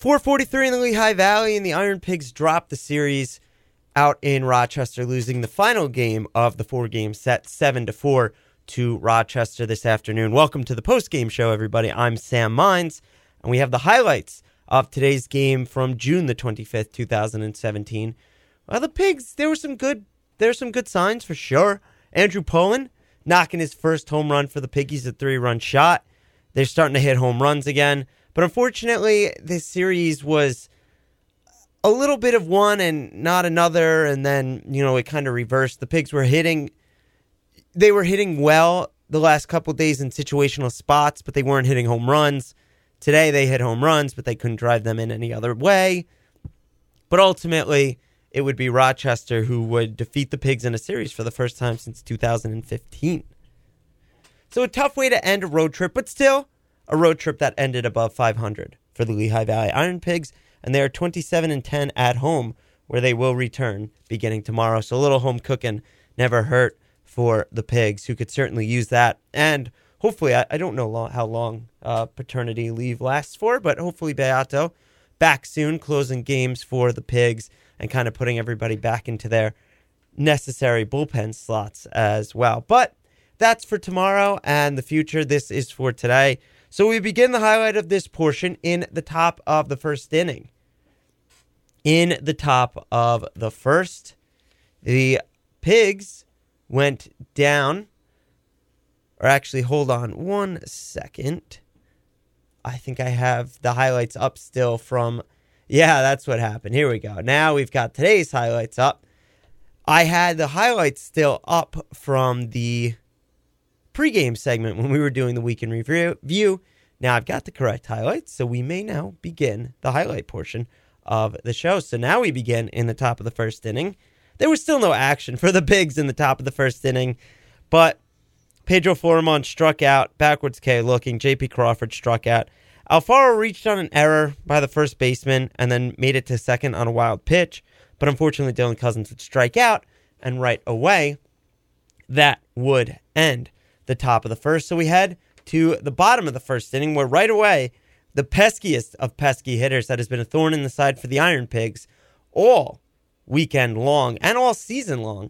4:43 in the Lehigh Valley, and the Iron Pigs dropped the series out in Rochester, losing the final game of the four-game set 7-4 to Rochester this afternoon. Welcome to the post-game show, everybody. I'm Sam Mines, and we have the highlights of today's game from June the 25th, 2017. Well, the Pigs, there's some good signs for sure. Andrew Poland knocking his first home run for the Piggies, a 3-run shot. They're starting to hit home runs again. But unfortunately, this series was a little bit of one and not another, and then, it kind of reversed. The Pigs were hitting well the last couple of days in situational spots, but they weren't hitting home runs. Today they hit home runs, but they couldn't drive them in any other way. But ultimately, it would be Rochester who would defeat the Pigs in a series for the first time since 2015. So a tough way to end a road trip, but still a road trip that ended above 500 for the Lehigh Valley Iron Pigs, and they are 27-10 at home, where they will return beginning tomorrow. So a little home cooking never hurt for the Pigs, who could certainly use that. And hopefully, I don't know how long paternity leave lasts for, but hopefully Beato back soon, closing games for the Pigs and kind of putting everybody back into their necessary bullpen slots as well. But that's for tomorrow and the future. This is for today. So we begin the highlight of this portion in the top of the first inning. In the top of the first, the Pigs went down. Or actually, hold on 1 second. I think I have the highlights up still from... Yeah, that's what happened. Here we go. Now we've got today's highlights up. I had the highlights still up from the pregame segment when we were doing the weekend review. Now I've got the correct highlights, so we may now begin the highlight portion of the show. So now we begin in the top of the first inning. There was still no action for the Pigs in the top of the first inning, but Pedro Florimon struck out, backwards K looking, J.P. Crawford struck out. Alfaro reached on an error by the first baseman and then made it to second on a wild pitch, but unfortunately Dylan Cousins would strike out, and right away, that would end the top of the first. So we head to the bottom of the first inning, where right away, the peskiest of pesky hitters that has been a thorn in the side for the Iron Pigs all weekend long and all season long,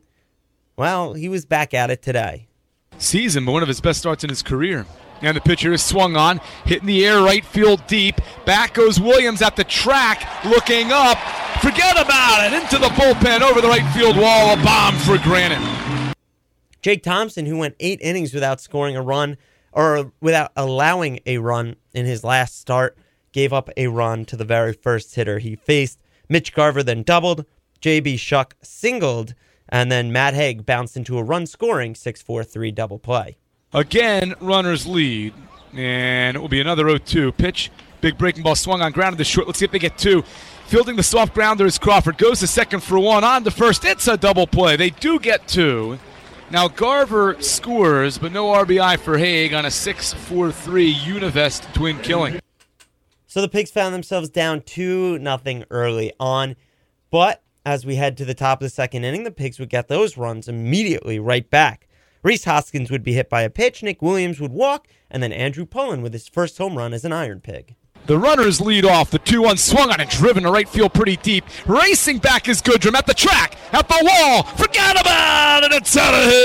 well, he was back at it today. Season, but one of his best starts in his career. And the pitcher is swung on, hit in the air, right field deep. Back goes Williams at the track, looking up. Forget about it. Into the bullpen, over the right field wall, a bomb for Granite. Jake Thompson, who went 8 innings without scoring a run, or without allowing a run in his last start, gave up a run to the very first hitter he faced. Mitch Garver then doubled, J.B. Shuck singled, and then Matt Haig bounced into a run-scoring 6-4-3 double play. Again, runners lead, and it will be another 0-2 pitch. Big breaking ball swung on, grounded to short. Let's see if they get 2. Fielding the soft grounder is Crawford. Goes to second for 1. On to first. It's a double play. They do get 2. Now Garver scores, but no RBI for Haig on a 6-4-3 Univest twin killing. So the Pigs found themselves down 2-0 early on, but as we head to the top of the second inning, the Pigs would get those runs immediately right back. Rhys Hoskins would be hit by a pitch, Nick Williams would walk, and then Andrew Poland with his first home run as an Iron Pig. The runners lead off. The 2-1 swung on and driven to right field pretty deep. Racing back is Goodrum at the track, at the wall. Forget about it. It's out of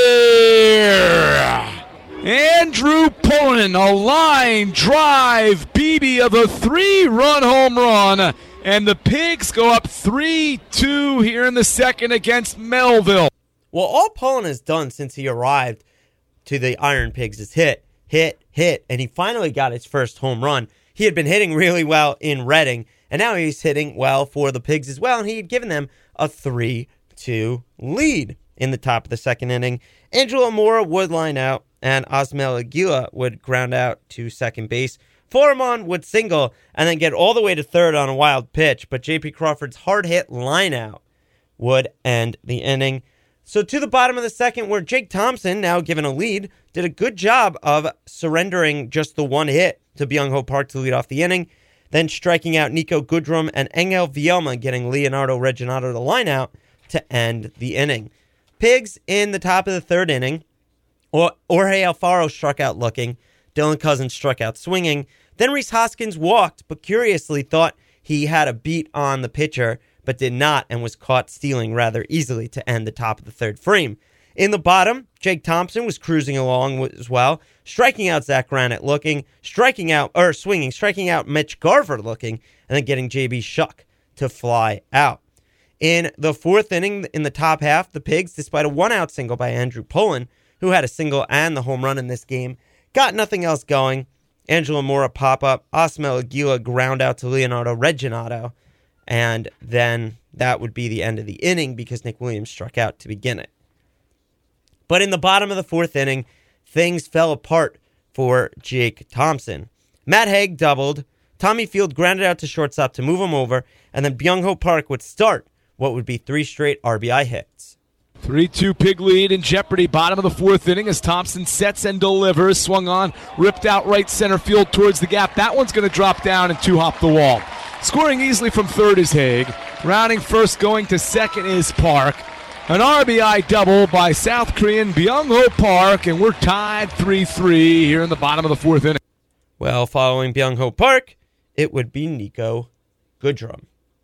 here. Andrew Poland, a line drive BB of a 3-run home run. And the Pigs go up 3-2 here in the second against Melville. Well, all Poland has done since he arrived to the Iron Pigs is hit, and he finally got his first home run. He had been hitting really well in Reading, and now he's hitting well for the Pigs as well, and he had given them a 3-2 lead in the top of the second inning. Angelo Mora would line out, and Osmel Aguila would ground out to second base. Florimon would single and then get all the way to third on a wild pitch, but J.P. Crawford's hard-hit line-out would end the inning. So to the bottom of the second, where Jake Thompson, now given a lead, did a good job of surrendering just the one hit to Byung-Ho Park to lead off the inning, then striking out Nico Goodrum and Engel Vielma, getting Leonardo Reginato the line-out to end the inning. Pigs in the top of the third inning, Jorge Alfaro struck out looking, Dylan Cousins struck out swinging, then Rhys Hoskins walked, but curiously thought he had a beat on the pitcher, but did not, and was caught stealing rather easily to end the top of the third frame. In the bottom, Jake Thompson was cruising along as well, striking out Zach Granite looking, striking out Mitch Garver looking, and then getting JB Shuck to fly out. In the fourth inning, in the top half, the Pigs, despite a one-out single by Andrew Pullen, who had a single and the home run in this game, got nothing else going. Angelo Mora pop-up, Osmel Aguila ground out to Leonardo Reginato, and then that would be the end of the inning because Nick Williams struck out to begin it. But in the bottom of the fourth inning, things fell apart for Jake Thompson. Matt Haig doubled, Tommy Field grounded out to shortstop to move him over, and then Byung-Ho Park would start what would be 3 straight RBI hits. 3-2 Pig lead in jeopardy. Bottom of the fourth inning as Thompson sets and delivers. Swung on, ripped out right center field towards the gap. That one's going to drop down and two-hop the wall. Scoring easily from third is Haig. Rounding first, going to second is Park. An RBI double by South Korean Byung-Ho Park, and we're tied 3-3 here in the bottom of the fourth inning. Well, following Byung-Ho Park, it would be Nico Goodrum.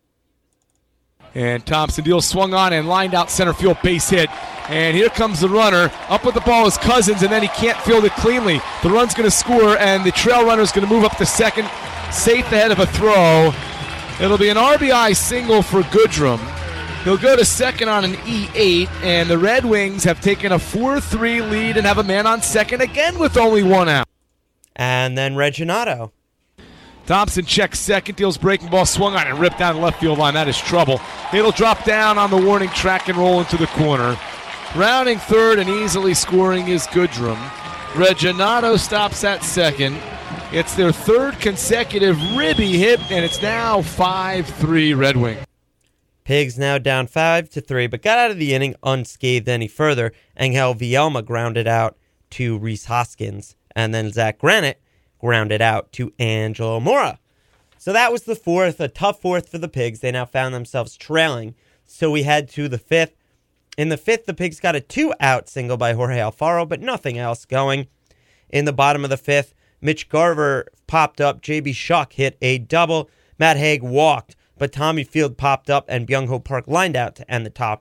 And Thompson deals, swung on and lined out center field, base hit. And here comes the runner. Up with the ball is Cousins, and then he can't field it cleanly. The run's going to score, and the trail runner is going to move up to second, safe ahead of a throw. It'll be an RBI single for Goodrum. He'll go to second on an E8, and the Red Wings have taken a 4-3 lead and have a man on second again with only one out. And then Reginato. Thompson checks second, deals breaking ball, swung on and ripped down the left field line. That is trouble. It'll drop down on the warning track and roll into the corner. Rounding third and easily scoring is Goodrum. Reginato stops at second. It's their third consecutive ribby hit, and it's now 5-3 Red Wing. Pigs now down 5-3, but got out of the inning unscathed any further. Angel Vielma grounded out to Rhys Hoskins, and then Zach Granite grounded out to Angelo Mora. So that was the fourth, a tough fourth for the Pigs. They now found themselves trailing. So we head to the fifth. In the fifth, the Pigs got a 2-out single by Jorge Alfaro, but nothing else going. In the bottom of the fifth, Mitch Garver popped up. JB Shuck hit a double. Matt Haig walked, but Tommy Field popped up and Byung-Ho Park lined out to end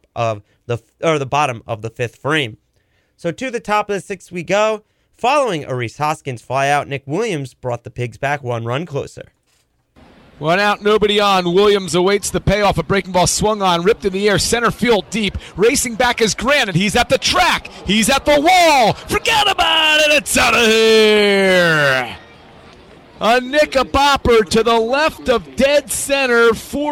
the bottom of the fifth frame. So to the top of the sixth we go. Following a Rhys Hoskins flyout, Nick Williams brought the Pigs back 1 run closer. 1 out, nobody on. Williams awaits the payoff. A breaking ball swung on, ripped in the air, center field deep. Racing back is Granite. He's at the track. He's at the wall. Forget about it. It's out of here. A knickerbocker to the left of dead center,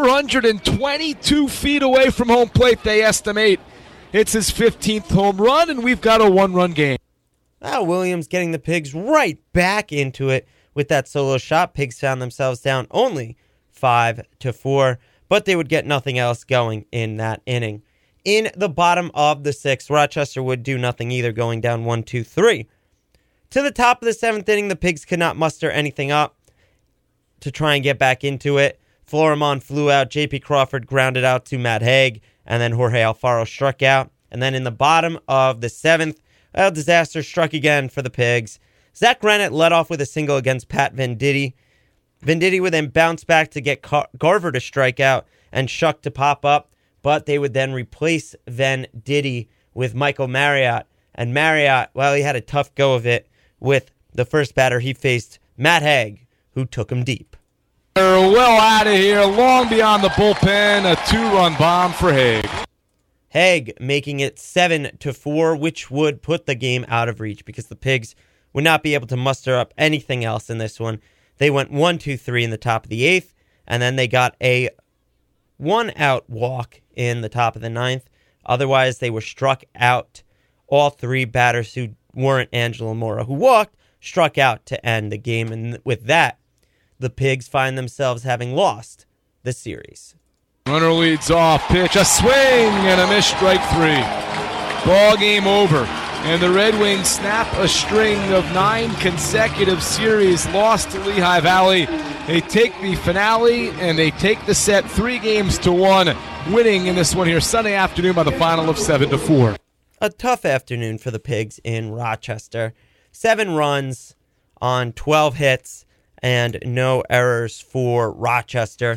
422 feet away from home plate, they estimate. It's his 15th home run, and we've got a 1-run game. Williams getting the Pigs right back into it with that solo shot. Pigs found themselves down only 5-4, but they would get nothing else going in that inning. In the bottom of the sixth, Rochester would do nothing either, going down 1-2-3. To the top of the seventh inning, the Pigs could not muster anything up to try and get back into it. Florimon flew out, J.P. Crawford grounded out to Matt Haig, and then Jorge Alfaro struck out. And then in the bottom of the seventh, disaster struck again for the Pigs. Zach Granite led off with a single against Pat Venditti. Venditti would then bounce back to get Garver to strike out and Shuck to pop up, but they would then replace Venditti with Michael Marriott. And Marriott, well, he had a tough go of it with the first batter he faced, Matt Haig, who took him deep. They're well out of here, long beyond the bullpen, a 2-run bomb for Haig. Haig making it 7-4, which would put the game out of reach because the Pigs would not be able to muster up anything else in this one. They went 1-2-3 in the top of the eighth, and then they got a 1-out walk in the top of the ninth. Otherwise, they were struck out. All 3 batters who weren't Angelo Mora, who walked, struck out to end the game. And with that, the Pigs find themselves having lost the series. Runner leads off, pitch, a swing, and a miss, strike 3. Ball game over. And the Red Wings snap a string of 9 consecutive series lost to Lehigh Valley. They take the finale, and they take the set 3-1, winning in this one here Sunday afternoon by the final of 7-4. A tough afternoon for the Pigs in Rochester. 7 runs on 12 hits and no errors for Rochester.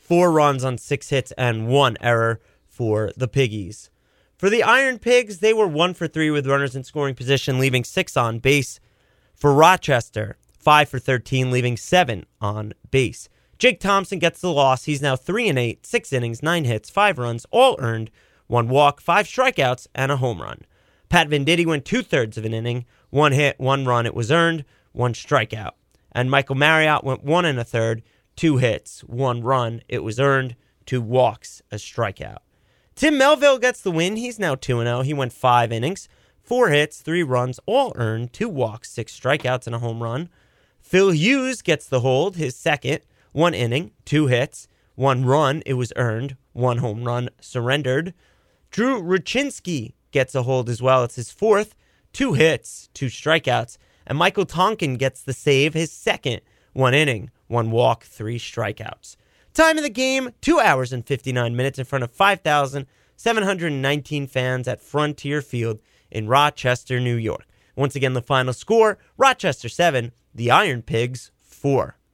4 runs on 6 hits and 1 error for the Piggies. For the Iron Pigs, they were 1 for 3 with runners in scoring position, leaving 6 on base. For Rochester, 5 for 13, leaving 7 on base. Jake Thompson gets the loss. He's now 3-8, 6 innings, 9 hits, 5 runs, all earned, 1 walk, 5 strikeouts, and a home run. Pat Venditti went 2/3 of an inning, 1 hit, 1 run, it was earned, 1 strikeout. And Michael Marriott went 1 1/3, 2 hits, 1 run, it was earned, 2 walks, a strikeout. Tim Melville gets the win. He's now 2-0. He went 5 innings, 4 hits, 3 runs, all earned, 2 walks, 6 strikeouts, and a home run. Phil Hughes gets the hold, his second, 1 inning, 2 hits, 1 run, it was earned, 1 home run, surrendered. Drew Rucinski gets a hold as well. It's his 4th, 2 hits, 2 strikeouts. And Michael Tonkin gets the save, his second, 1 inning, 1 walk, 3 strikeouts. Time of the game, 2 hours and 59 minutes in front of 5,719 fans at Frontier Field in Rochester, New York. Once again, the final score, Rochester 7, the Iron Pigs 4.